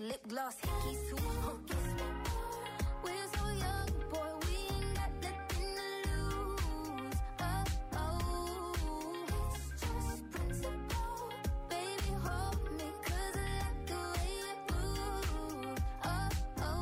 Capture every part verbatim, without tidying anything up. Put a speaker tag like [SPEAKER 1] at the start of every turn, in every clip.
[SPEAKER 1] lip gloss, hickey too. Huh, kiss me more. We're so young, boy, we ain't got nothing to lose. Oh, oh, it's just principle. Baby, hold me, 'cause I like the way you move. Oh, oh.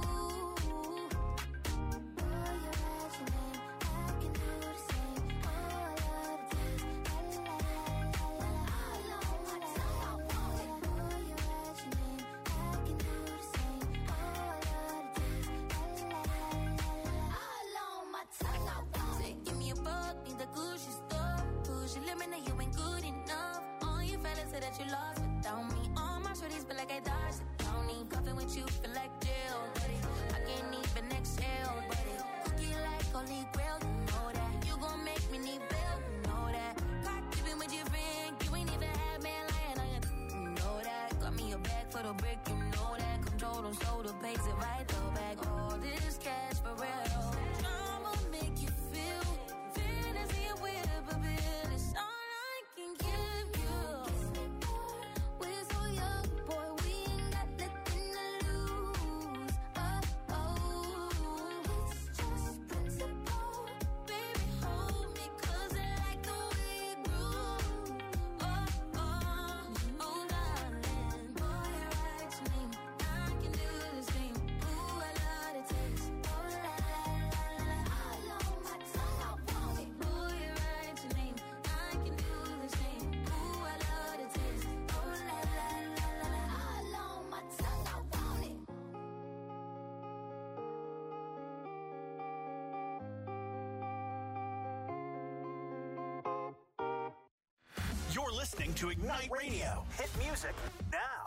[SPEAKER 1] Boy, you're at your name, I can do the same. Oh, I love the taste. La la la la la la. All on my tongue, I want it. Boy, you're at your name, I can do the same. Oh, I love the taste. La la la la la. All on my tongue, I want it. Give me a bug, need the Gucci store. Push your limit, now you ain't good enough. All your fellas say that you lost without me. All my shorties feel like I dodged the county. Puffin' with you, feel like jail, buddy. I can't even exhale, buddy. Cookie like holy grail, you know that. You gon' make me need bail, you know that. Caught keepin' with your friend, you ain't even had man lying on you, you know that. Got me a bag for the brick, you know that. Control them, so the pays it right, though back. All this cash for real. I'ma make you feel fantasy with a bill. It's all I can give you. We're so young, boy, we ain't got nothing to lose. Oh, oh, it's just principle. Baby, hold me, 'cause I like the way you groove. Oh, oh, oh, darling. Boy, I write your name, I can do the same. Ooh, I love the taste. Oh, la, la, la, la, la. All on my tongue, I want it. Boy, I write your name, I can do the same. Ooh, I love the taste. Oh, la, la, la, la, la. All on my tongue, I want it.
[SPEAKER 2] You're listening to Ignite Radio. Hit music now.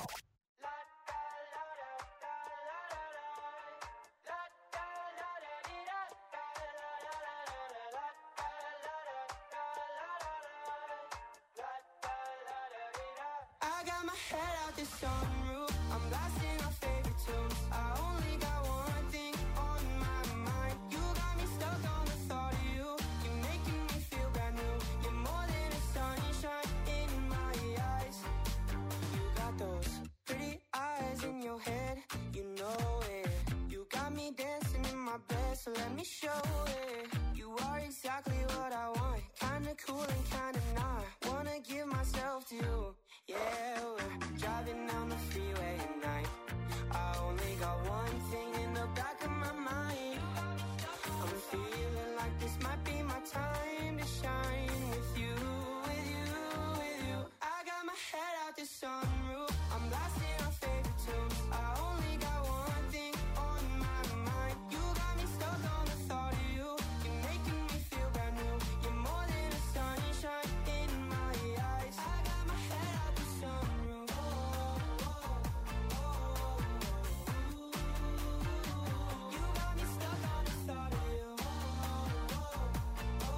[SPEAKER 3] I got my head out the sunroof. I'm blasting our favorite tunes. I only got one thing on my mind. You got me stuck on the thought of you. You're making me feel brand new. You're more than a sunshine in my eyes. You got those pretty eyes in your head. You know it. You got me dancing in my bed, so let me show it. You are exactly what I want. Kinda cool and kinda not. Wanna give myself to you. Yeah, we're driving down the freeway at night. I only got one thing in the back of my mind. I'm feeling like this might be my time to shine with you, with you, with you. I got my head out the sunroof. I'm blasting our favorite tunes. I only got one thing on my mind. You got me stuck on the thought of you. You're making me feel brand new. You're more than a sunshine in my eyes. I got my head out the sunroof. Oh, oh, oh, oh. You got me stuck on the thought of you. Oh, oh,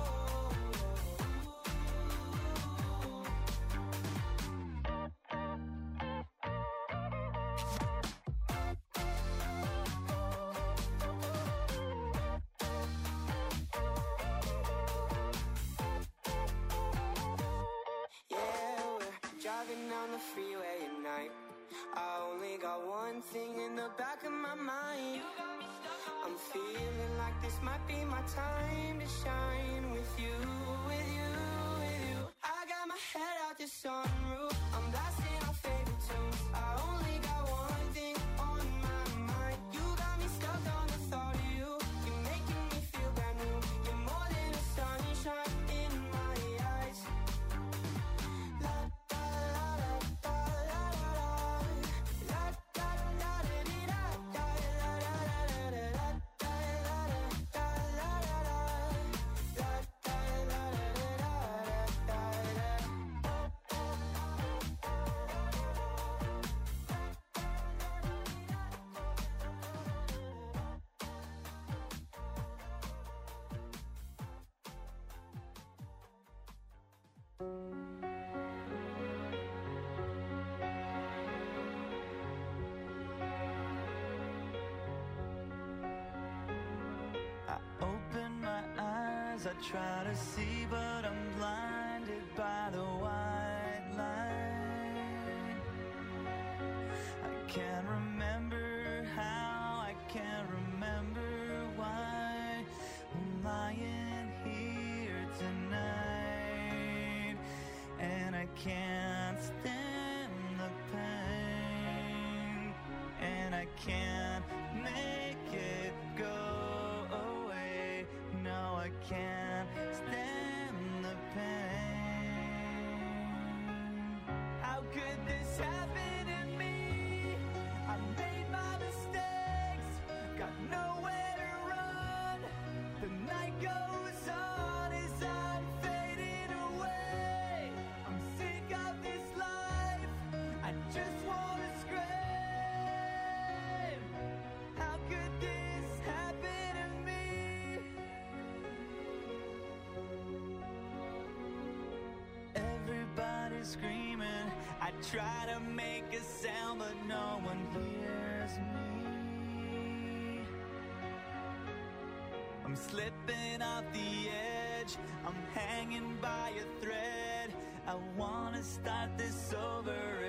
[SPEAKER 3] yeah, we're driving down the freeway at night. I only got one thing in the back of my mind. I'm feeling like this might be my time to shine with you, with you, with you. I got my head out the sunroof. I'm blasting our favorite tunes. I only got one thing on my mind. You got me stuck on the thought of you. You're making me feel brand new. You're more than a sunshine in my eyes. La da la da da la la la. La da la da dee da da la la la la la. La da la da la la la. La da la da da da
[SPEAKER 4] I open my eyes, I try to see, but I'm blinded by the white line. I can't remember can't make it go away. No, I can't stand the pain. How could this happen to me? I made my mistakes, got nowhere to run. The night goes on as I'm fading away. I'm sick of this life, I just wanna scream. How could this happen to me? Everybody's screaming, I try to make a sound but no one hears me. I'm slipping off the edge, I'm hanging by a thread. I wanna start this over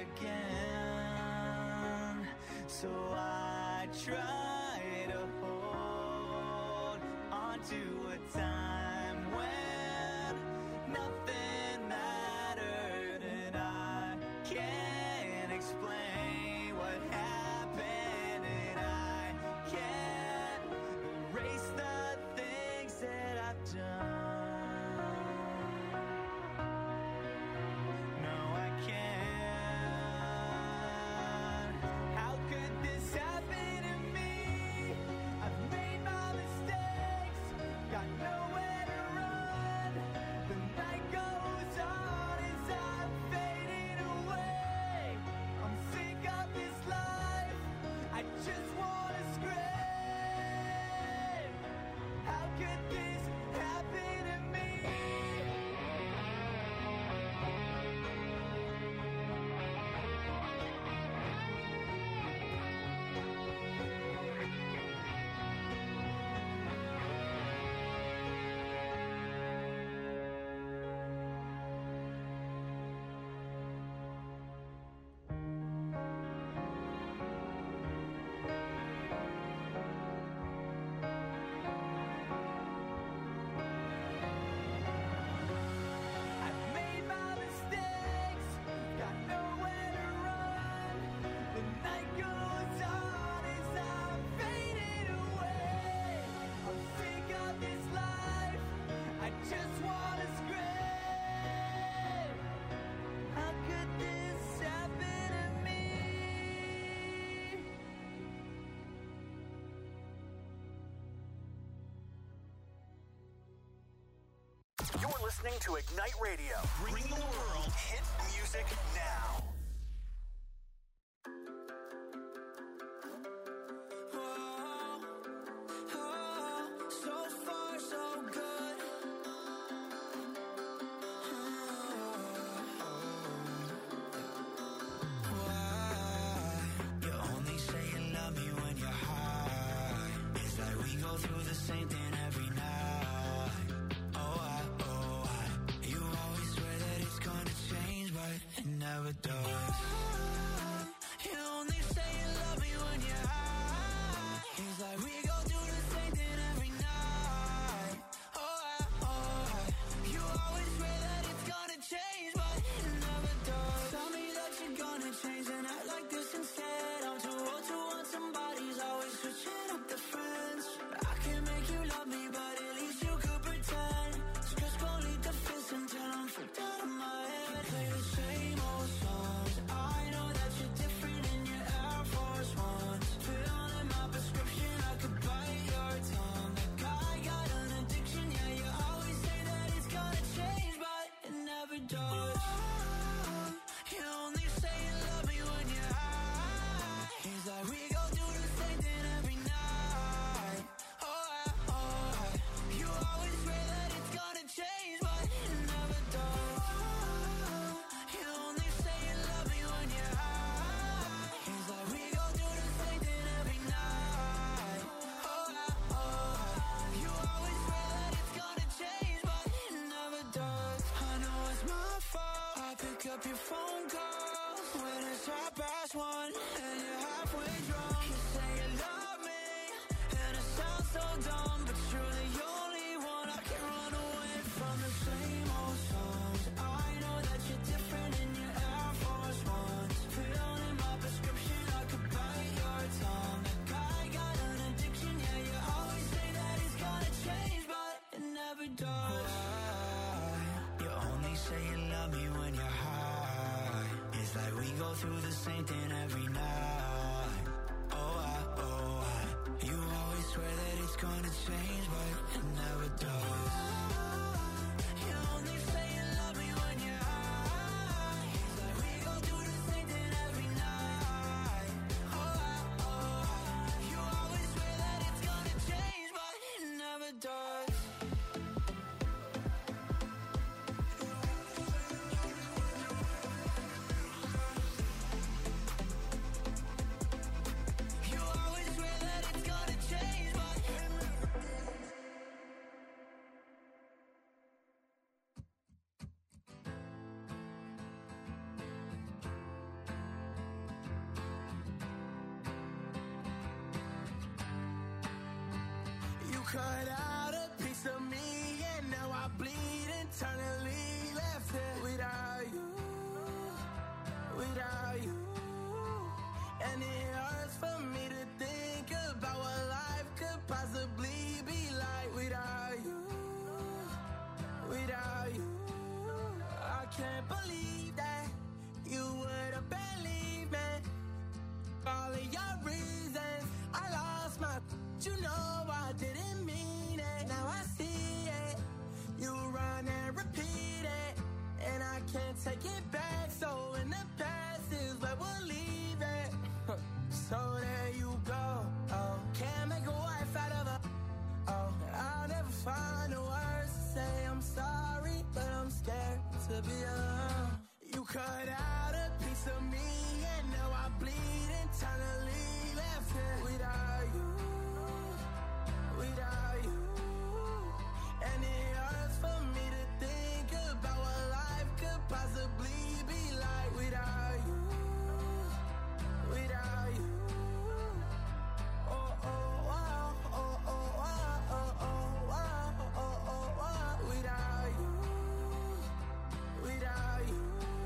[SPEAKER 4] again. So I try to hold on to a time when nothing mattered, and I can't explain what happened, and I can't erase the things that I've done. No, I can't. How could this happen to me? I've made my mistakes, got nowhere to run. The night goes on as I'm fading away. I'm sick of this life, I just wanna scream. How could this happen to me? I've made my mistakes, got nowhere to run. The night goes on as I'm fading away. I'm sick of this life, I just wanna scream. How could this happen to me?
[SPEAKER 2] You're listening to Ignite Radio, bringing the world hit music now.
[SPEAKER 3] So far, so good. Why? You only say you love me when you're high. It's like we go through the same thing every night. Oh, I, oh, I. You always swear that it's gonna change, but it never does. You only say you love me when you're high. It's like we go through the same thing every night. Oh, I, oh, I. You always swear that it's gonna change, but it never does. Tell me that you're gonna change and act like this instead. I'm too old to want somebody's always switching up the friends. I can make you love me, but at least you could pretend. Just go lead the fist until I'm freaked out of my head. Play the same old songs I We go through the same thing every night. Oh, I, oh, I. You always swear that it's gonna change, but it never does. You only say you love me when you're high. Like we go through the same thing every night. Oh, I, oh, I. You always swear that it's gonna change, but it never does. Cut out a piece of me, and now I bleed internally. Left here without you, without you. And it hurts for me to think about what life could possibly be like without you, without you. I can't believe that you would have believed me. All of your reasons, I lost my. You know I didn't mean it. Now I see it. You run and repeat it, and I can't take it back. So in the past is where we'll leave it. So there you go. Oh, can't make a wife out of a. Oh, I'll never find the words to say I'm sorry, but I'm scared to be alone. You cut out a piece of me, and now I bleed internally. Left here without you, without you. And it hurts for me to think about what life could possibly be like without you, without you. Oh, oh, wow, oh, oh, wow, oh, oh, wow, oh, oh, wow, without you, without you.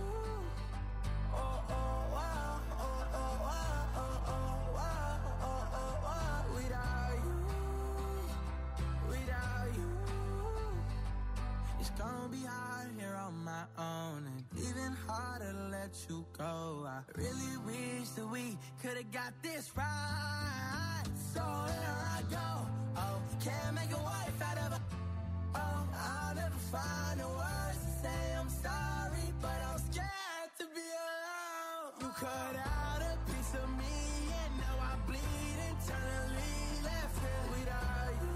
[SPEAKER 3] Oh, oh, wow, oh, oh, wow, oh, oh, wow, oh, oh, wow, without you, without you. It's gonna be hard here on my own, and even harder to let you go. I really wish that we could've got this right. So here I go. Oh, can't make a wife out of a. Oh, I'll never find the words to say I'm sorry, but I'm scared to be alone. You cut out a piece of me, and now I bleed internally. Left here without you,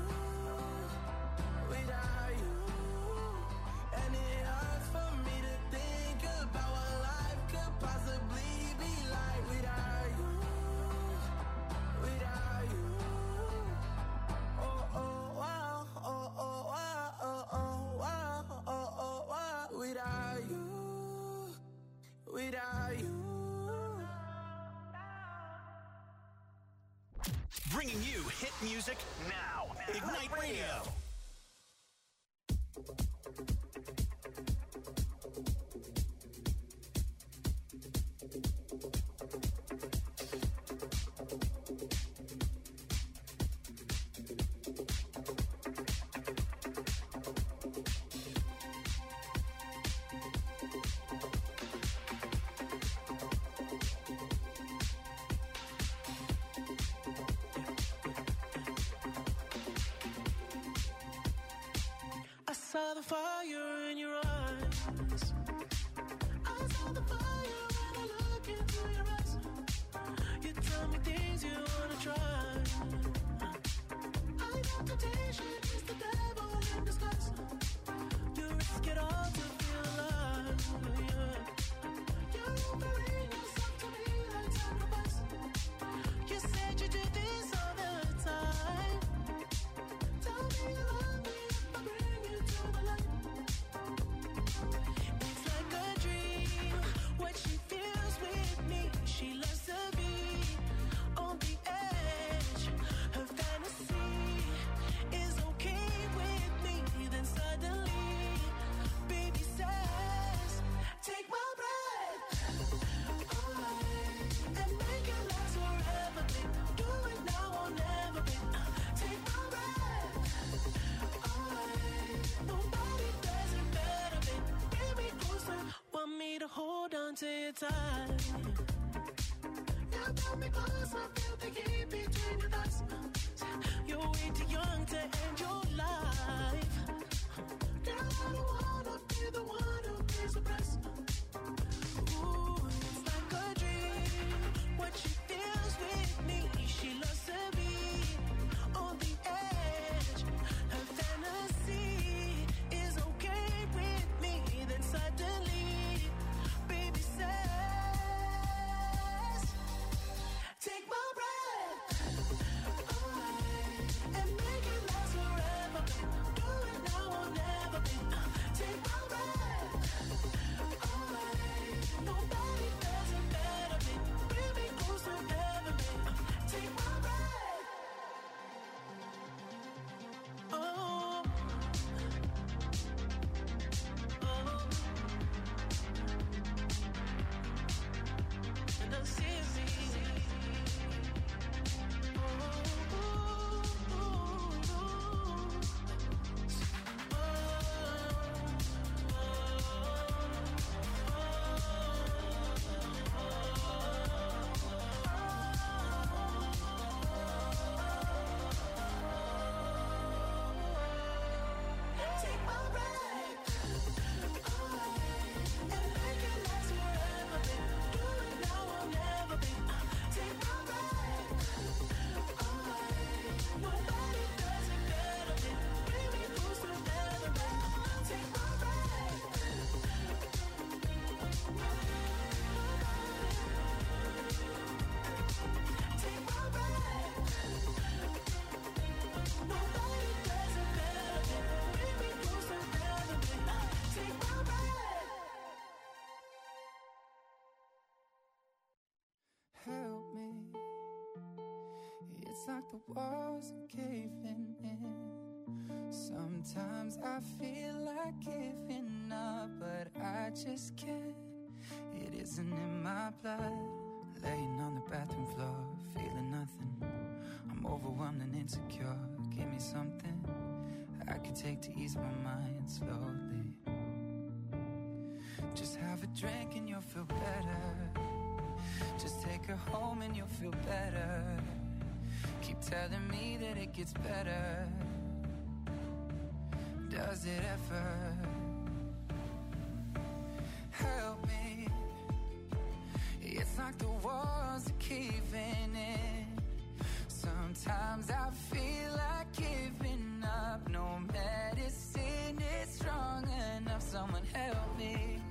[SPEAKER 3] without you. And it hurts for me to think about what life could possibly be like without you, without you. Oh, oh, wow, oh, oh, wow, oh, oh, wow, oh, oh, wow, without you, without you.
[SPEAKER 2] Bringing you hit music now. Ignite Radio.
[SPEAKER 3] I saw the fire in your eyes. I saw the fire when I look into your eyes. You tell me things you wanna try. I know temptation is the devil in disguise. You risk it all to feel alive. Yeah. You're offering yourself to me like sacrifice. You said you do this all the time. Tell me you love me if I bring you to the light.
[SPEAKER 5] take your time. Now tell me close, I feel the heat between us. You're way too young to end your life. Girl, I don't wanna be the one who pays the price. Ooh, it's like a dream. What she feels with me, she loves to be on the edge. Her fantasy is okay with me. Then suddenly, baby says, take my breath away and make it last forever. Do it now or never. Take my breath away. Nobody does it better. Bring me close to heaven. Take my breath. Oh. Oh. And I see it. Take my breath away and make it last forever. Do it now or never. Take my breath away. Nobody does it better. Bring me close to heaven. Take my breath. Take my breath. Nobody does it better. Bring me close to heaven. Take my breath.
[SPEAKER 3] Help me. It's like the walls are caving in. Sometimes I feel like giving up, but I just can't. It isn't in my blood. Laying on the bathroom floor, feeling nothing. I'm overwhelmed and insecure. Give me something I could take to ease my mind slowly. Just have a drink and you'll feel better. Just take her home and you'll feel better. Keep telling me that it gets better. Does it ever? Help me. It's like the walls are caving in. Sometimes I feel like giving up. No medicine is strong enough. Someone help me.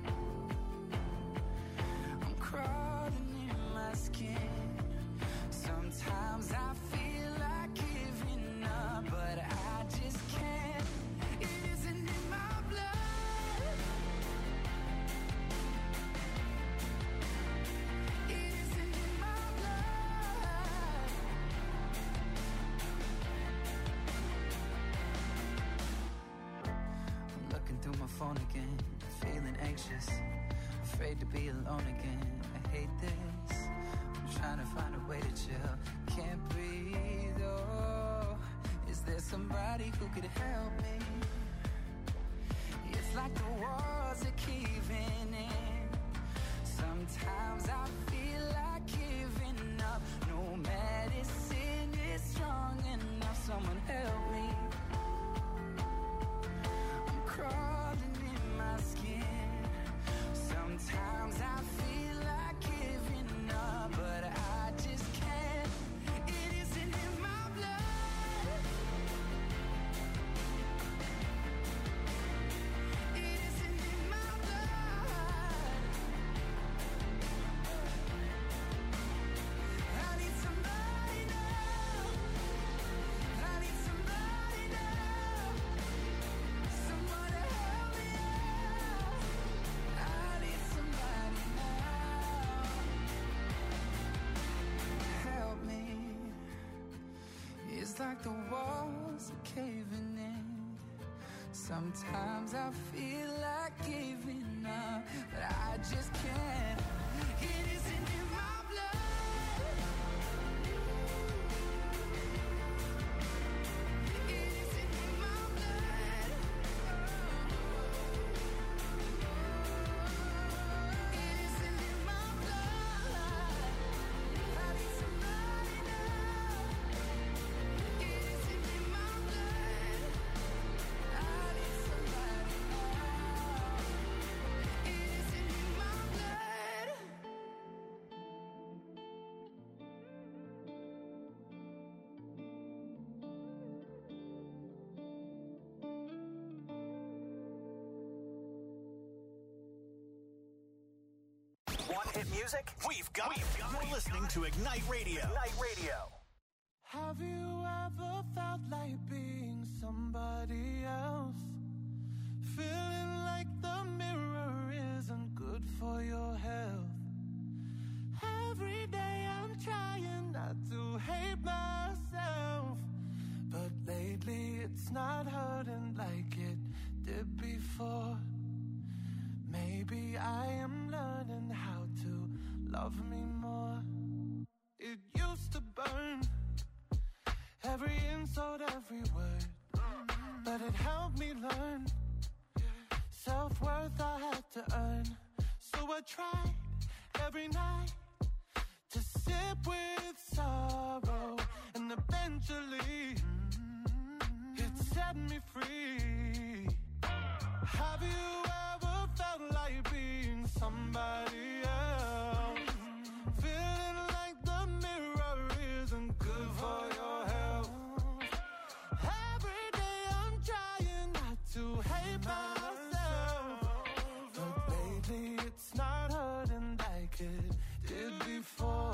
[SPEAKER 3] I'm crawling in my skin. Sometimes I feel like giving up, but I just can't. It isn't in my blood. It isn't in my blood. I'm looking through my phone again, feeling anxious, afraid to be alone again. I hate this. I'm trying to find a way to chill. Can't breathe, oh. Is there somebody who could help me? It's like the walls are caving in. Sometimes I feel like giving up. No medicine is strong enough. Someone help me. I'm crawling in my skin. Sometimes I feel like giving up, but I just can't. It isn't in my blood. It isn't in my blood. I need somebody now. I need somebody now. Someone to help me out. I need somebody now. Help me. It's like the walls are caving in. Sometimes I feel like giving up, but I just can't. It isn't in my blood. It isn't in my blood. It isn't in
[SPEAKER 2] music, we've got it. You're listening to Ignite Radio. Ignite Radio.
[SPEAKER 6] Have you ever felt like being somebody else? Feeling like the mirror isn't good for your health. Every day I'm trying not to hate myself, but lately it's not hurting like it did before. Maybe I am learning how to love me more. It used to burn, every insult, every word, but it helped me learn self-worth I had to earn. So I tried every night to sit with sorrow, and eventually it set me free. Have you ever felt like being somebody else? Feeling like the mirror isn't good for your health. Every day I'm trying not to hate myself, but lately it's not hurting like it did before.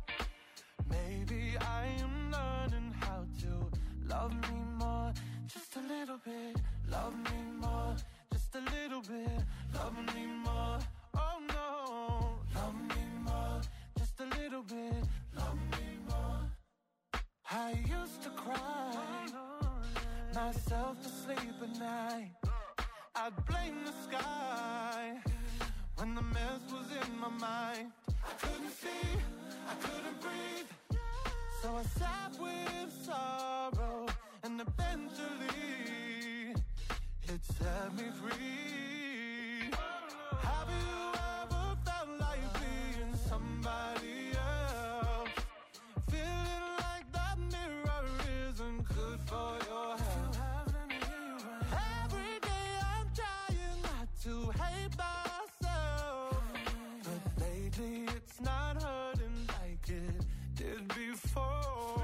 [SPEAKER 6] Maybe I am learning how to love me more, just a little bit. Love me more, just a little bit. Love me more, oh no. Love me more, just a little bit. Love me more. I used to cry myself to sleep at night. I'd blame the sky when the mess was in my mind. I couldn't see, I couldn't breathe, so I sat with sorrow, and eventually it set me free. Have you ever felt like being somebody else? Feeling like that mirror isn't good for your health. Every day I'm trying not to hate myself, but lately it's not hurting like it did before.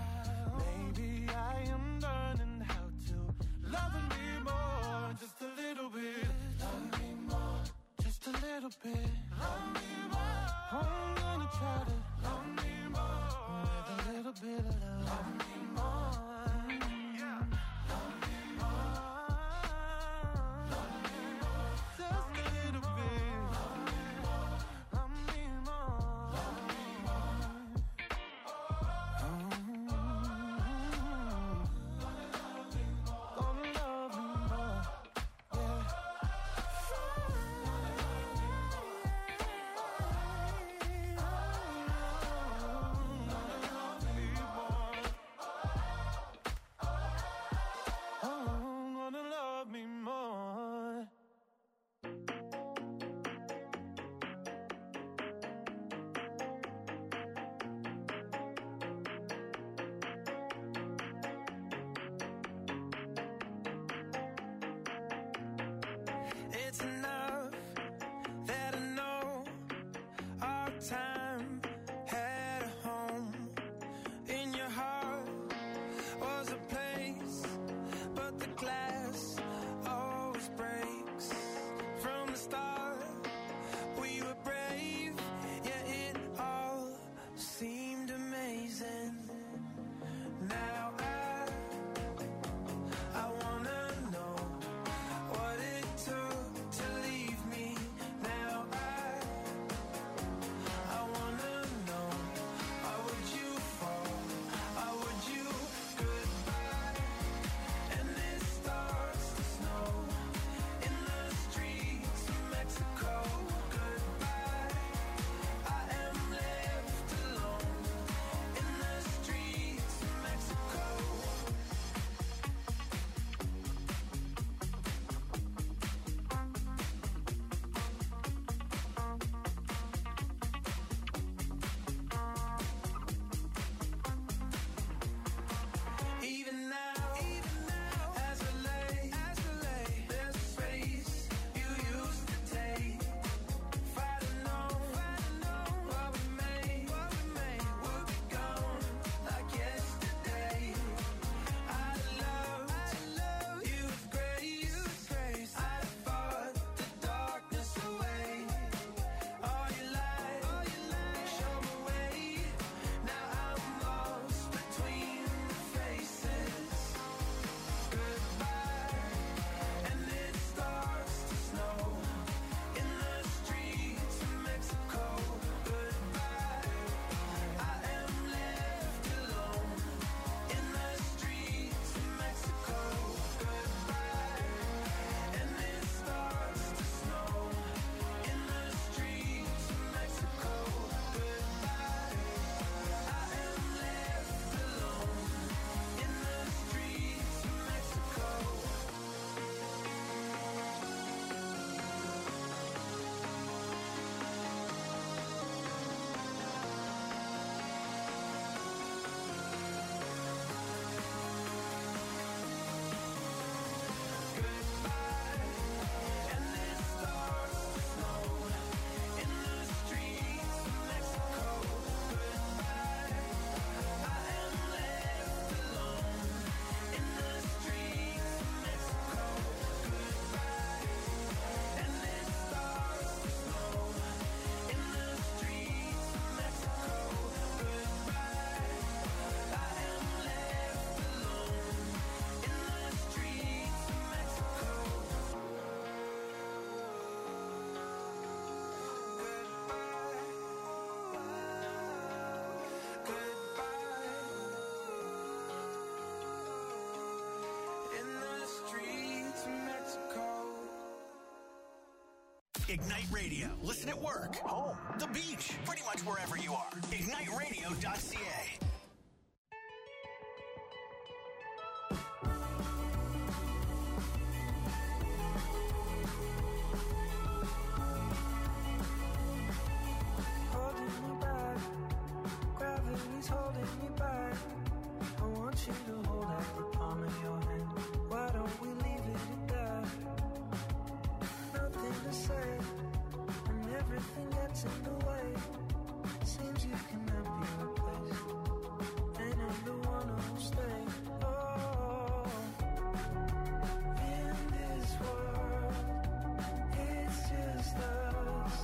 [SPEAKER 6] Maybe I am learning how to love me more, just a little bit. Love me more, just a little bit. Love me more. I'm gonna try to love me more with a little bit of love. Love me more. Yeah. Love me more. Love me more. Just a little bit. Love me more. Love me more. Love me more. Gonna love me more. Yeah. Oh, gonna love me more.
[SPEAKER 7] It's enough that I know our time had a home. In your heart was a place, but the glass always breaks. From the start, we were brave, yet it all seemed amazing. Now I, I wanna know what it took to leave me. Now I, I wanna
[SPEAKER 2] Ignite Radio. Listen at work, home, the beach, pretty much wherever you are. ignite radio dot c a.
[SPEAKER 8] Holding me back, gravity's holding me back. I want you to hold out the palm of your hand. Why don't we leave it at that? Nothing to say, and everything gets in the way. Seems you cannot be replaced, and I'm the one who'll stay. Oh, in this world, it's just us.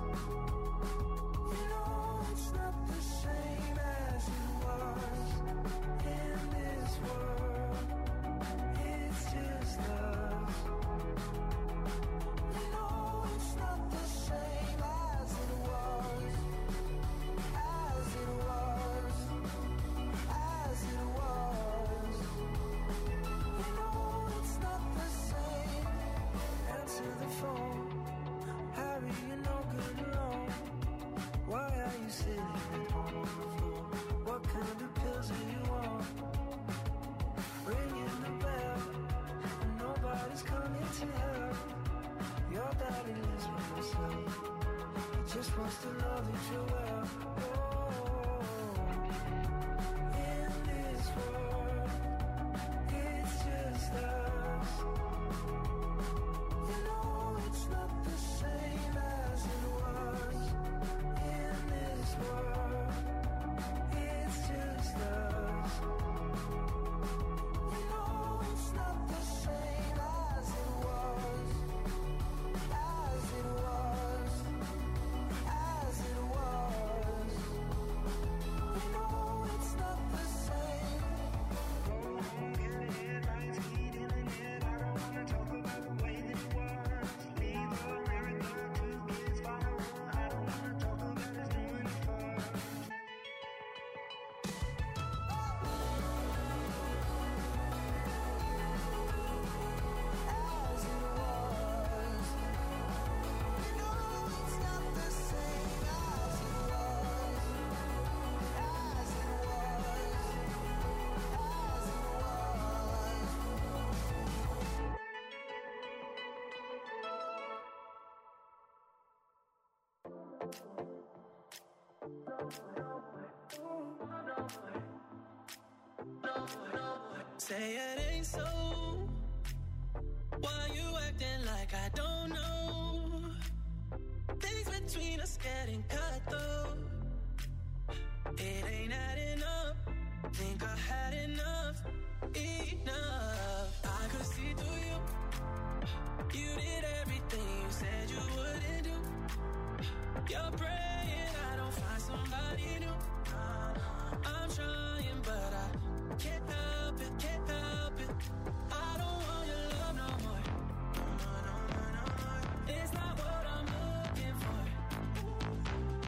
[SPEAKER 8] You know it's not the same as it was. In this world, it's just us. You know it's not the same as it was. As it was. As it was. You know it's not the same. Answer the phone. Harry, you're no good alone. Why are you sitting at home on the floor? What kind of pills are you on? Ringing the bell, and nobody's coming to help. Your daddy lives with himself. He just wants to know that you're well. Oh, in this world, it's just us. You know it's not the same as it was. In this world, it's just us. You know it's not the same as it was. As it was. As it was. You know it's not the same. Go home, get a headlights, heat in the net. I don't wanna talk about the way that it was. Leave America, two kids follow. I don't wanna talk about us doing it first. As it was. You know it's not the same as it was. As it was. As it
[SPEAKER 5] Say it ain't so. Why you acting like I don't know? Things between us getting cut though. It ain't adding up. Think I had enough. Enough. I could see through you. You did everything you said you wouldn't do. You're praying I don't find somebody new. I'm trying, but I can't help it, can't help it. I don't want your love no more. No, no, no, no, no. It's not what I'm looking for.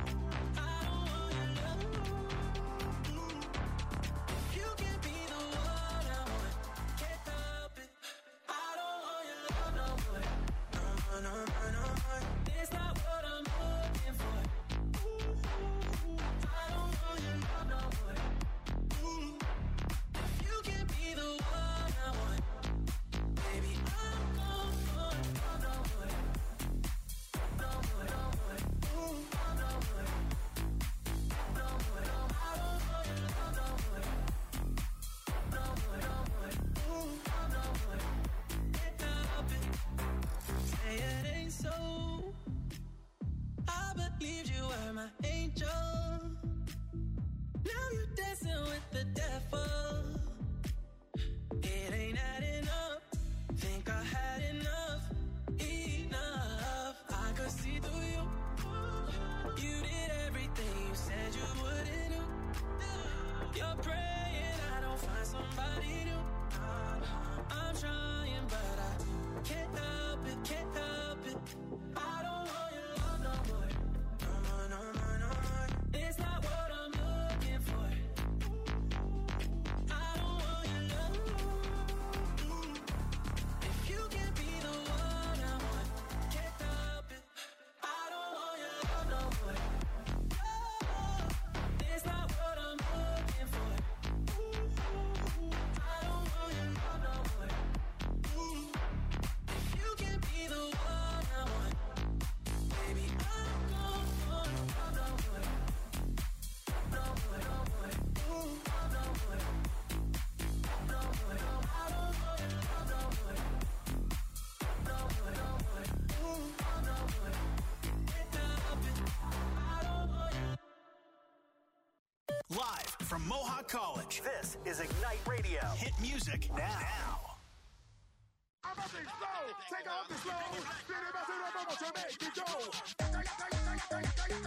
[SPEAKER 2] from Mohawk College. This is Ignite Radio. Hit music now.
[SPEAKER 9] I'm about to explode. Take off the slow. Spin it back to the bubble to make it go.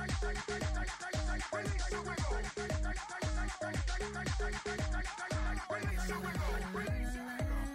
[SPEAKER 9] Release your wiggle. Release your wiggle. Release your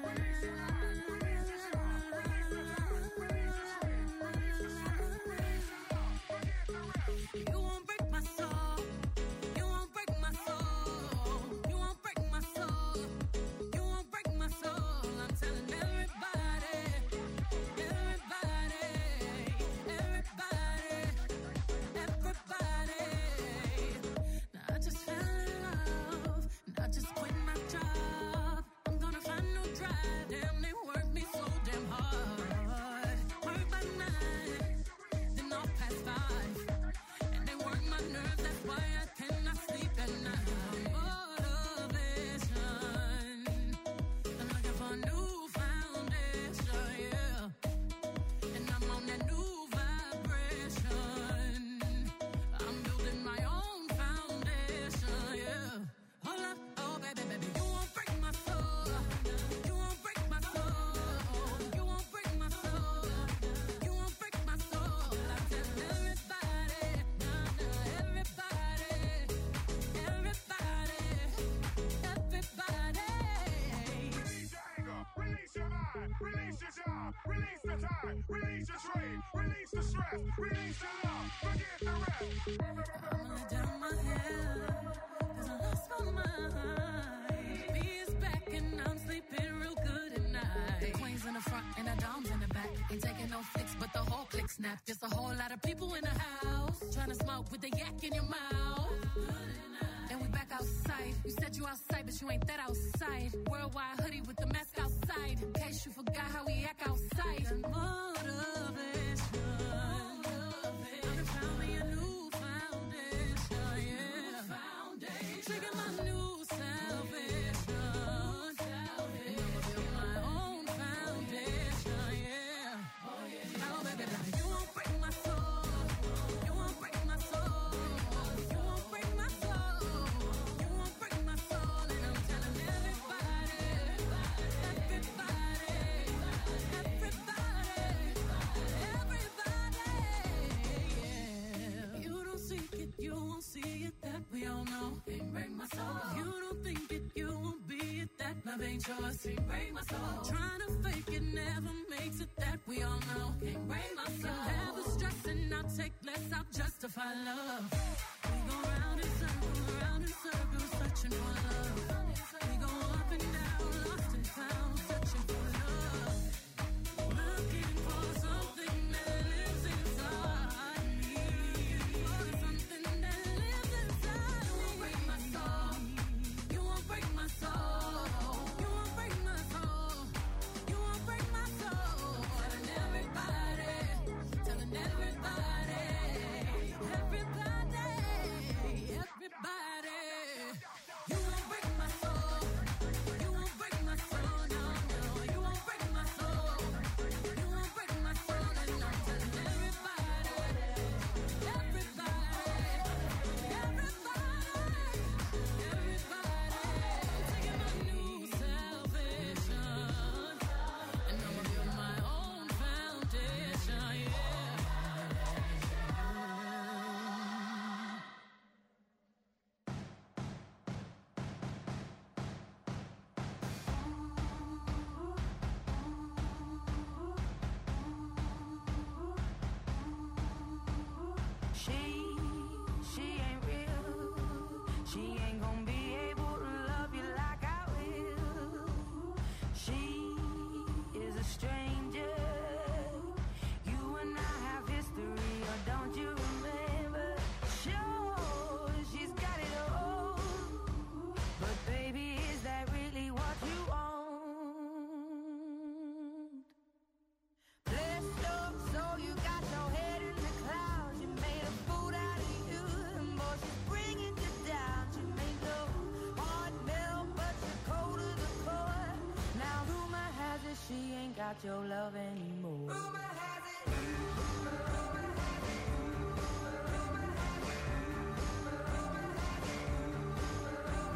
[SPEAKER 5] You won't break my soul. You won't break my soul. You won't break my soul. You won't break my soul. I'm telling everybody, everybody, everybody, everybody. Now I just fell in love. And I just quit my job. I'm gonna find no drive. Damn, they work me so damn hard. Work by nine, then off past five. And they work my nerves, that's why I cannot sleep at night. Motivation. I'm looking for a new foundation, yeah. And I'm on that new vibration. I'm building my own foundation, yeah. Hold up, oh baby, baby, you won't break my soul. You won't break my soul. You won't break my soul. You won't break my soul. I tell everybody, nah, nah, everybody, everybody, everybody.
[SPEAKER 9] Release your anger. Release your mind. Release your job. Release the time. Release your trade. Release the stress. Release the love. Forget the rest.
[SPEAKER 5] I'm gonna down my head, 'cause I lost my mind. B is back and I'm sleeping real good at night. The queen's in the front and the dom's in the back. Ain't taking no flicks, but the whole click snap. Just a whole lot of people in the house trying to smoke with the yak in your mouth. And we back outside. You said you outside, but you ain't that outside. Worldwide hoodie with the mask outside. In case you forgot how we act outside. Motivation. I found me a new foundation, yeah. Trigger my new salvation. And I'ma build my own foundation, yeah. Oh, baby, baby, you won't break my soul. You won't break my soul. You won't break my soul. You won't break my soul. And I'm telling everybody, everybody, everybody, everybody, yeah. You don't seek it, you won't see it, that we all know. Can't break my soul. You don't think it, you won't be it, that love ain't yours. Can't break my soul. Trying to fake it never makes it, that we all know. Can't break my soul. Never stressing, I'll take less, I'll justify love. We go round in circles, round in circles, searching for love. We go up and down, lost and found, searching for love. Looking for something that lives inside me. For something that lives inside me. You won't break my soul. You won't break my soul. You won't break my soul. You won't break my soul. Telling everybody, telling everybody, everybody, everybody. You won't break my soul. You won't break my soul. No, no. You won't break my soul. You won't break my soul. And I'm telling everybody, everybody, everybody, everybody. Taking my new salvation. And I'ma build my own foundation, yeah.
[SPEAKER 8] She, she ain't real. She ain't gonna be able to love you like I will. She is a stranger. You and I have history, or don't you remember? Sure, she's got it all. But baby, is that really what you want? Blessed up, so you got your head in the clouds. You made a fool out of you, and boy, she's bringing you down. She made your heart melt, but you're cold to the core. Now rumor has it she ain't got your love anymore. Rumor has it. Rumor has it. Rumor has it. Rumor has it.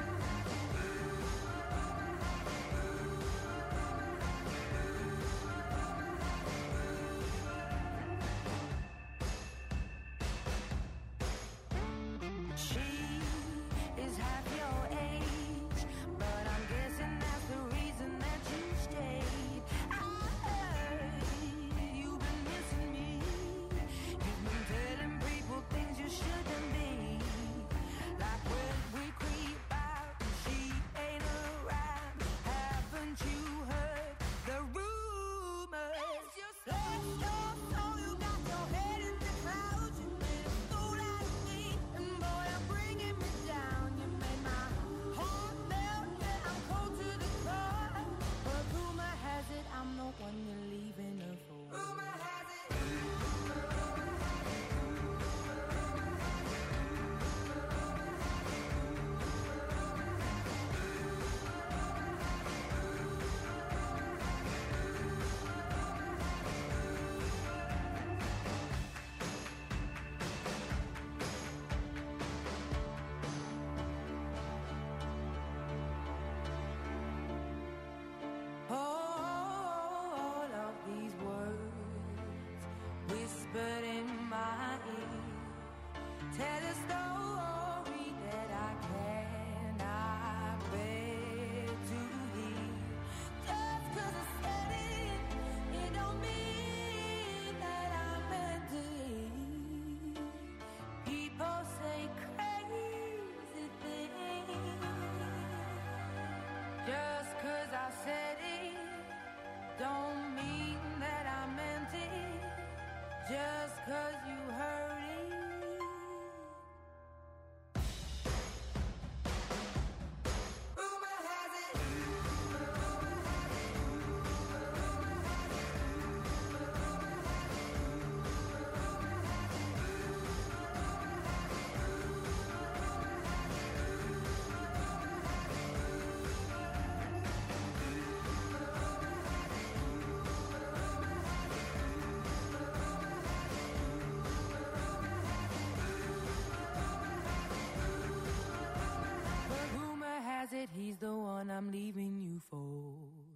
[SPEAKER 10] I'm leaving you for.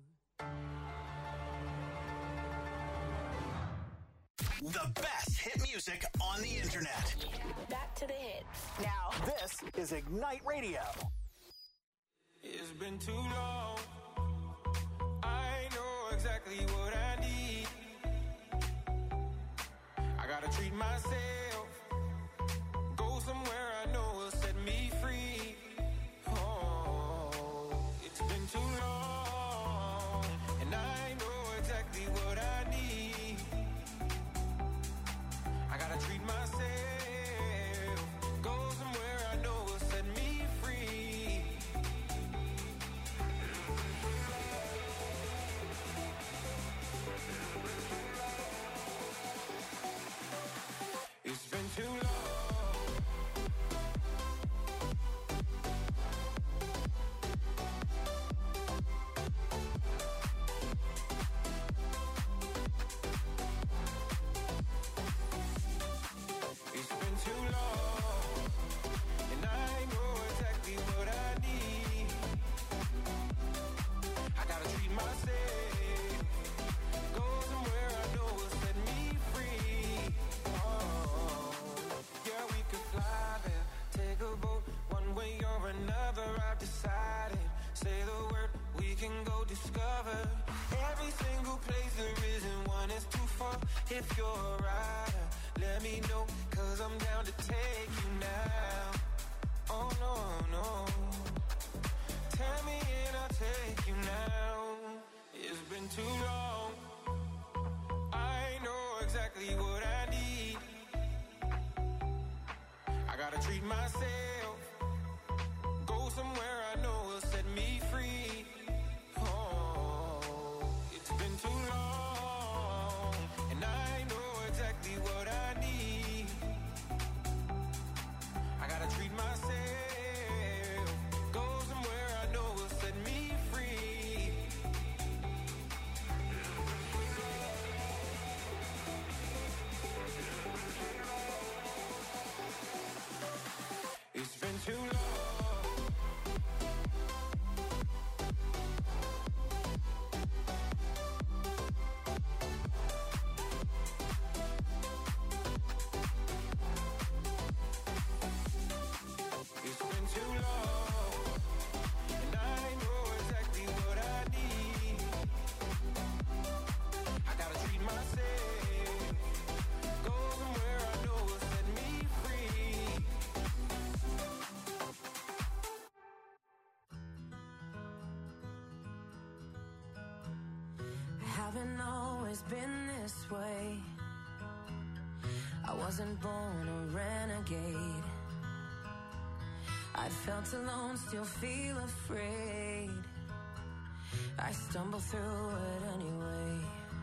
[SPEAKER 2] The best hit music on the internet.
[SPEAKER 11] Back to the hits.
[SPEAKER 2] Now, this is Ignite Radio.
[SPEAKER 7] It's been too long. I know exactly what I need. I gotta treat myself. Go somewhere I know will set me free. Oh, it's been too long. And I know exactly what I need. I gotta treat myself. Go somewhere I know will set me free. It's been too long. It's been too long, and I know exactly what I need. I gotta treat myself. Go somewhere I know will set me free. Oh, yeah, we could fly there, take a boat, one way or another. I've decided. Say the word, we can go discover every single place there isn't one that's too far. If you're a rider, let me know, cause I'm down to take you now. Oh no, no. Tell me and I'll take you now. It's been too long. I know exactly what I need. I gotta treat myself. Go somewhere I know will set me free. Oh, it's been too long, and I know exactly what I need. I gotta treat myself. Go somewhere I know will set me free. It's been too long. It's been too long, and I know exactly what I need. I gotta treat myself. Go somewhere I know will set me free.
[SPEAKER 10] I haven't always been this way. I wasn't born a renegade. I felt alone, still feel afraid. I stumble through it anyway.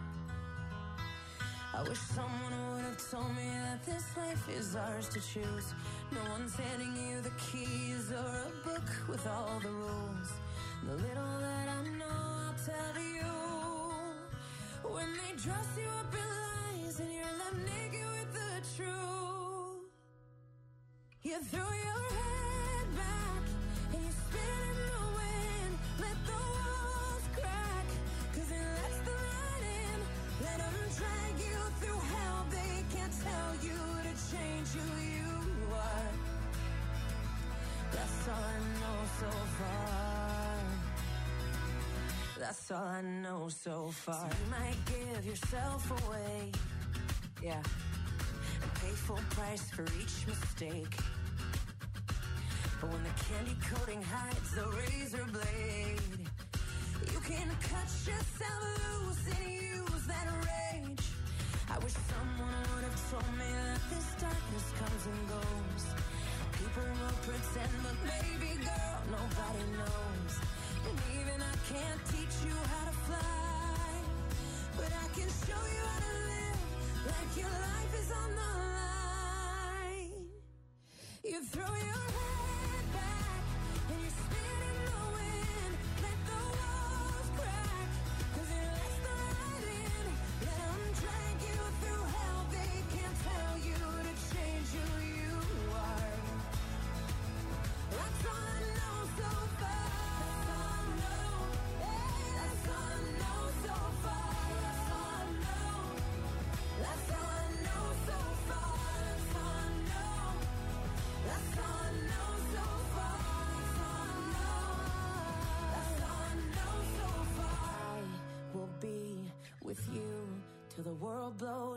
[SPEAKER 10] I wish someone would have told me that this life is ours to choose. No one's handing you the keys or a book with all the rules. The little that I know, I'll tell you. When they dress you up in lies and you're left naked with the truth, you throw your head back and you spin in the wind. Let the walls crack, cause it lets the light in. Let them drag you through hell. They can't tell you to change who you are. That's all I know so far. That's all I know so far. So you might give yourself away, yeah, and pay full price for each mistake. But when the candy coating hides the razor blade, you can cut yourself loose and use that rage. I wish someone would have told me that this darkness comes and goes. People will pretend, but baby girl, nobody knows. And even I can't teach you how to fly, but I can show you how to live like your life is on the line. You throw your head back and you spin in the wind. Let the walls crack, cause it lets the light in. Let them drag you through hell. They can't tell you to change who you are. That's all I know so far. That's all I know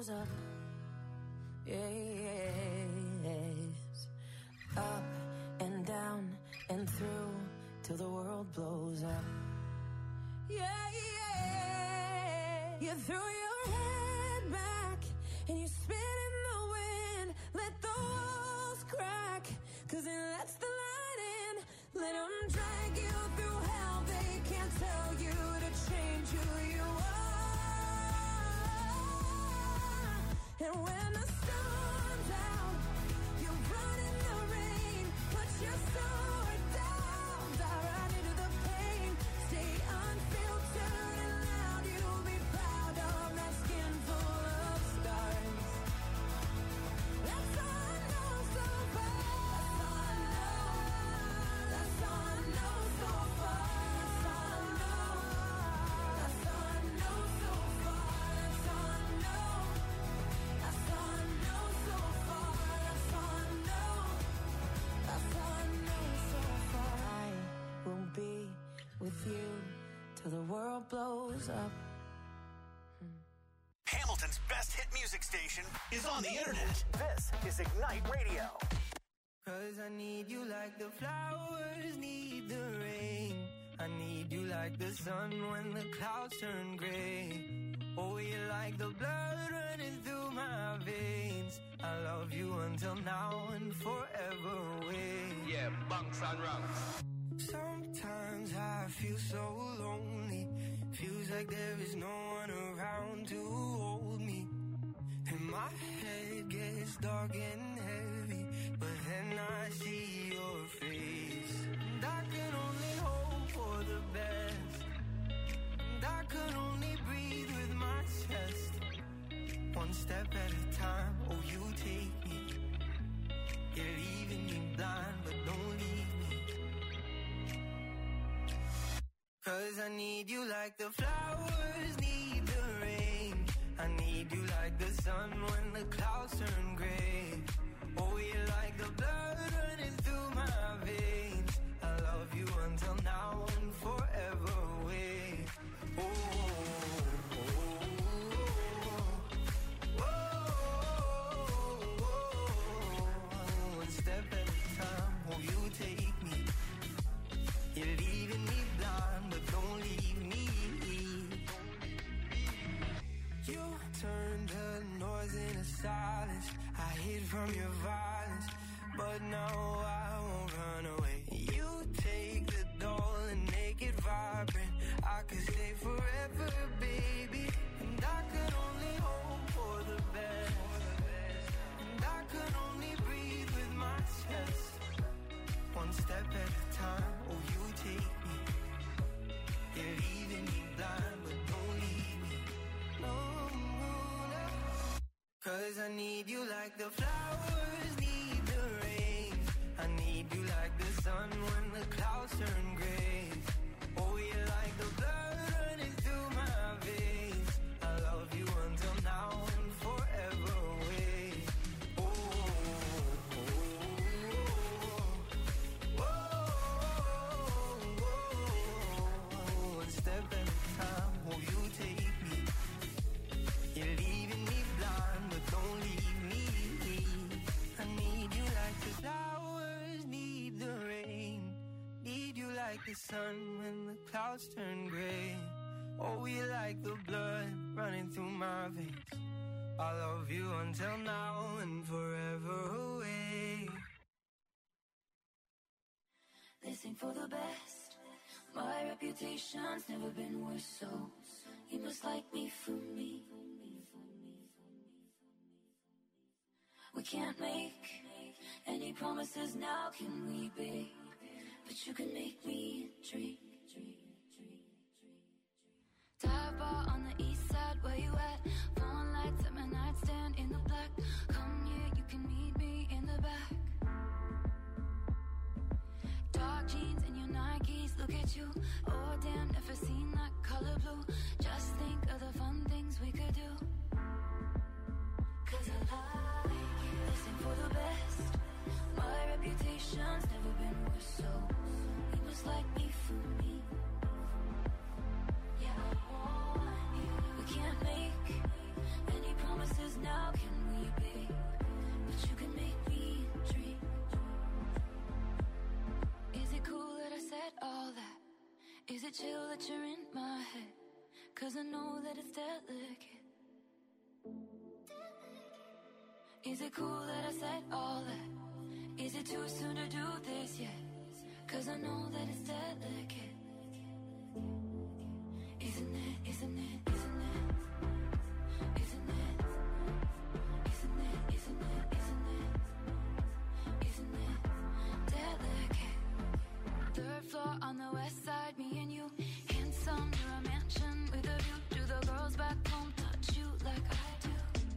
[SPEAKER 10] blows up. Yes. Up and down and through till the world blows up. Yeah, yeah. You threw your head back and you spit in the wind. Let the walls crack, cause it lets the light in. Let them drag you through hell. They can't tell you to change who you are. And when the storm's out, you run in the rain. Put your sword down, dive right into the pain. Stay unfiltered and loud. You'll be proud of that skin full of scars. That's all I know so far. That's all I know. That's all I know so far. That's all I know. That's all I know so far. That's all I know. That's all I know so far. That's all I know. That's all I know so far. I will be with you till the world blows up.
[SPEAKER 2] Hamilton's best hit music station is on the internet. This is Ignite Radio.
[SPEAKER 3] Cause I need you like the flowers need the rain. I need you like the sun when the clouds turn gray. Oh, you're like the blood running through my veins. I love you until now and forever away.
[SPEAKER 7] Yeah, bunks and rocks.
[SPEAKER 3] Sometimes I feel so lonely. Feels like there is no one around to hold me. And my head gets dark and heavy, but then I see your face. And I can only hope for the best. And I can only breathe with my chest. One step at a time, oh you take me. You're leaving me blind, but don't leave me. Cause I need you like the flowers need the rain. I need you like the sun when the clouds turn gray. Oh, you're like the blood running through my veins. I love you until now and forever away. Oh, oh, oh, oh, oh. One step at a time, oh, you take me. You're leaving me blind, but don't leave me. You turned the noise into silence. I hid from your violence, but now I won't run away. You take the doll and make it vibrant. I could stay forever, baby. And I could only hope for the best. And I could only breathe with my chest. One step at a time, oh you take me. You're leaving me blind, but don't leave me. No, no. Cause I need you like the flowers need the rain. I need you like the sun when the clouds turn gray. Oh, you're like the blood running through my veins. I love you until now and forever away. Oh, oh, oh, oh, oh. One step at a time, oh, you take me. You're leaving me blind, but don't leave me. I need you like the flowers need the rain. Need you like the sun when the clouds turn gray. Oh, you like the blood running through my veins. I love you until now and forever away.
[SPEAKER 1] They sing for the best. My reputation's never been worse, so you must like me for me. We can't make any promises now, can we, babe? But you can make me dream. Dive bar on the east side, where you at? Phone lights at my nightstand in the black. Come here, you can meet me in the back. Dark jeans and your Nikes, look at you. Oh damn, never seen that color blue. Just think of the fun things we could do. Cause I like you. Listen for the best. My reputation's never been worse, so you must like me for me. Yeah, I want you. We can't make any promises
[SPEAKER 11] it chill that you're in my head? Cause I know that it's delicate. Is it cool that I said all that? Is it too soon to do this yet? Cause I know that it's delicate. Isn't it, isn't it, isn't it? Isn't it? Isn't it, isn't it, isn't it? Isn't it delicate? Third floor on the west side, me and you. Handsome, you're a mansion with a view. Do the girls back home touch you like I do?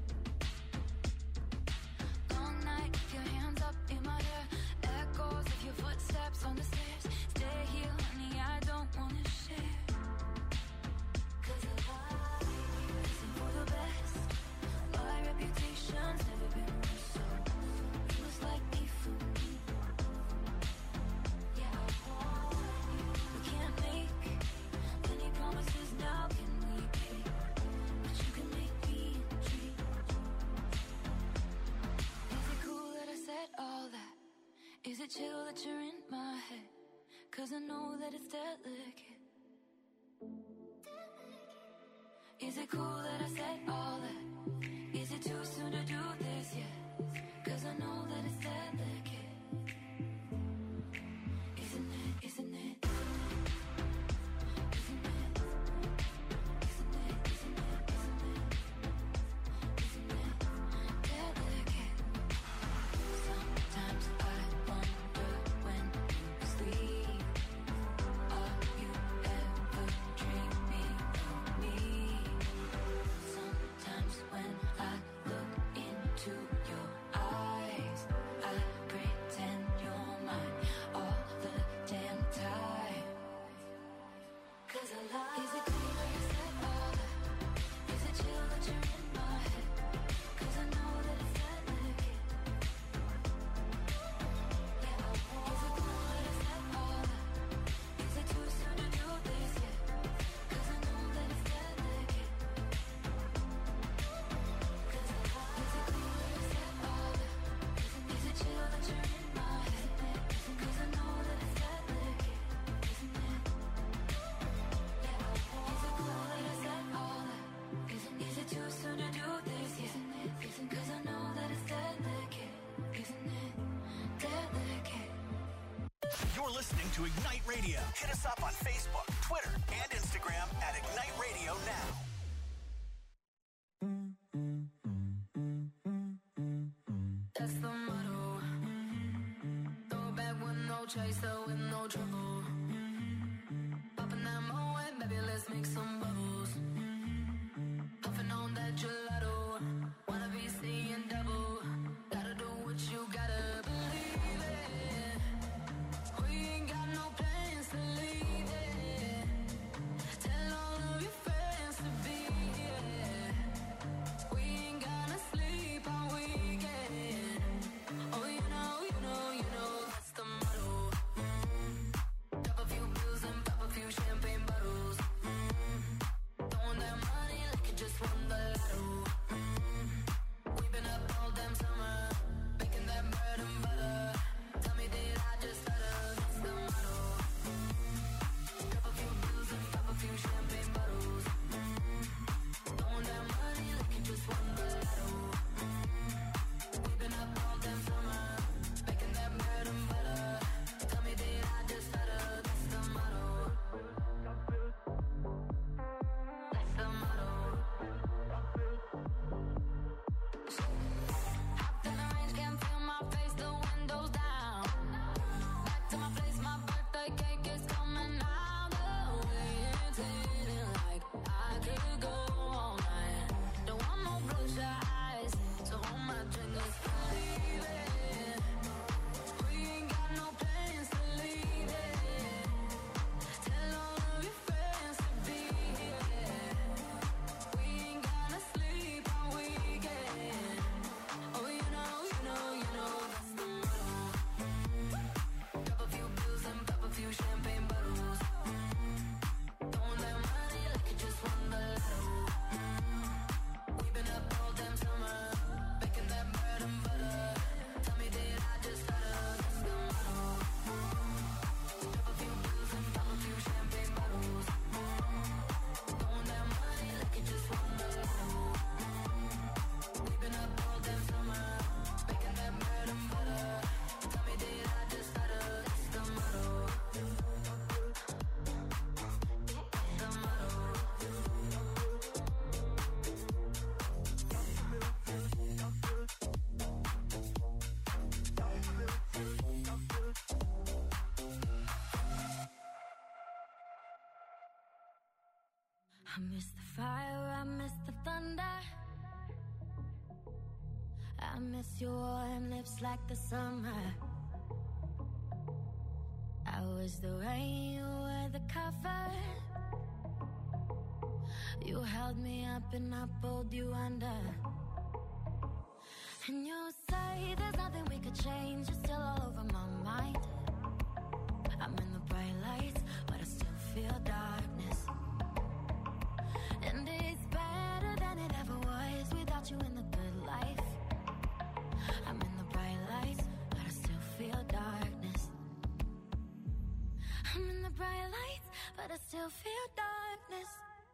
[SPEAKER 11] Long night, with your hands up in my hair. Echoes of your footsteps on the stairs. Stay here, honey, I don't wanna share. Cause I love you, isn't for the best. My reputation's never been worse, so you must like me for me. Yeah, I want you. We can't make any promises now, can we, babe? But you can make me a dream. Is it cool that I said all that? Is it chill that you're in my head? Cause I know that it's delicate. Is it cool that I said all that? Is it too soon to do this yet? Cause I know that it's delicate. Isn't it, isn't it? Isn't it? Isn't it? Isn't it? Isn't it? Isn't it delicate? Sometimes I wonder when you sleep. Are you ever dreaming of me? Sometimes when I look into your eyes, I pretend you're mine all the damn time. Cause I love. Is it cool that I said all that? Is it chill that you're in my head? Cause I know that it's delicate. Yeah, I want. Is it cool that I said all that? Is it too soon to do this yet? Cause I know that it's delicate. Cause I love. Is it cool that I said all that? Is it chill that you're in my head? Cause I know that it's delicate. Isn't it? Yeah, I want. Is it cool that I said all that? Isn't, is it too soon to do this yet? Isn't it? Isn't, cause I know that it's delicate. Isn't it? Delicate.
[SPEAKER 2] You're listening to Ignite Radio. Hit us up on Facebook, Twitter, and Instagram at Ignite Radio Now.
[SPEAKER 11] That's the motto. Throw it back with no chaser, with no trouble. Popping that Moet, baby, let's make some bubbles. Puffing on that gelato. Wanna be seeing double. Gotta do what you gotta believe it. We ain't got no plans to leave it. Tell all of your friends to be here. We ain't gonna sleep all weekend. Oh, you know, you know, you know, that's the motto. Mm. Drop a few bills and pop a few champagne bottles. Mm. Throwing that money like you just won the lotto. I miss the fire, I miss the thunder. I miss your warm lips like the summer. I was the rain, you were the cover. You held me up and I pulled you under. And you say there's nothing we could change. You're still all over my mind. I'm in the bright lights, but I still feel darkness. And it's better than it ever was without you in the good life. I'm in the bright lights, but I still feel darkness. I'm in the bright lights, but I still feel darkness.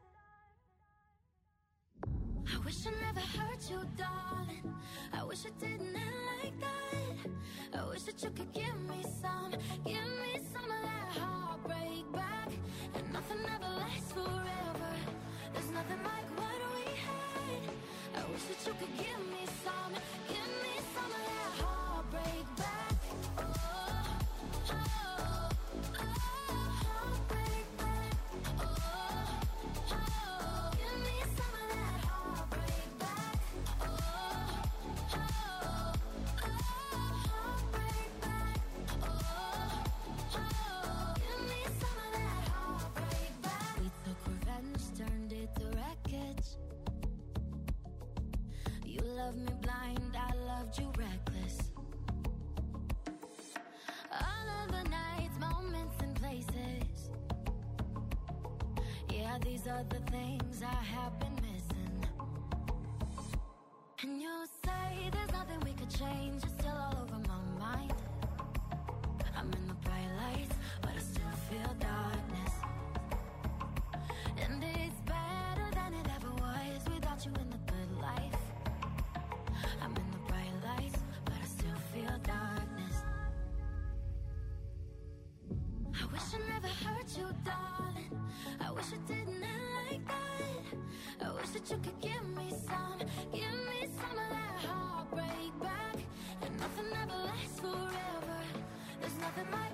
[SPEAKER 11] I wish I never hurt you, darling. I wish I didn't end like that. I wish that you could give me some, give me some of that heartbreak back. And nothing ever lasts forever. There's nothing like what we had. I wish that you could give me some, give me some of that heartbreak back. Oh, oh, oh, heartbreak back. Oh, oh, give me some of that heartbreak back. Oh, oh, oh, heartbreak back. Oh, oh, give me some of that heartbreak back. We took revenge, turned it to wreckage. You loved me blind, I loved you reckless. All of the nights, moments and places. Yeah, these are the things I have been missing. And you say there's nothing we could change. You're still all over my mind. I'm in the bright lights, but I still feel darkness. And it's better than it ever was without you in the good life. I'm in the bright lights, but I still feel darkness. I wish I never hurt you, darling. I wish it didn't end like that. I wish that you could give me some, give me some of that heartbreak back. And nothing ever lasts forever. There's nothing like